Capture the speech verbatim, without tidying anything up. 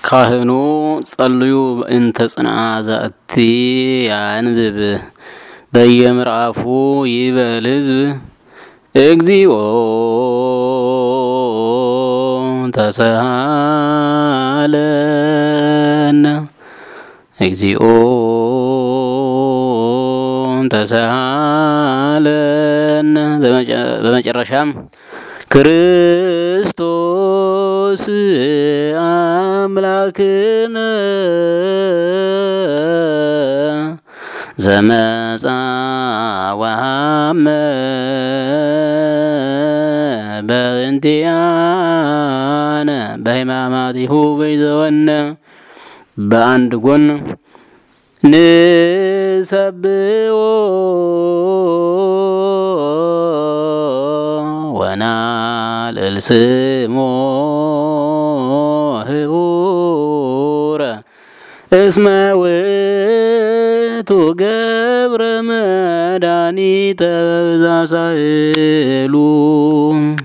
ካህኑ ጸልዩ እንተ ጽንዓ ዛቲ ያንብብ በየምዕራፉ ይበል ሕዝብ እግዚኦ ተሳሃለነ እግዚኦ ተሳሃለነ። በመጨረሻም ክርስቶስ አምላክነ ዘመጻ ወሃመ በእንቲአነ በሕማማቲሁ በይዘወነ በአንድ ጎን ንሰብሖ ወናልዕል ስሞ ህቡረ እስመ ውእቱ ገብረ መድኃኒተ በብዝኃ ሳህሉ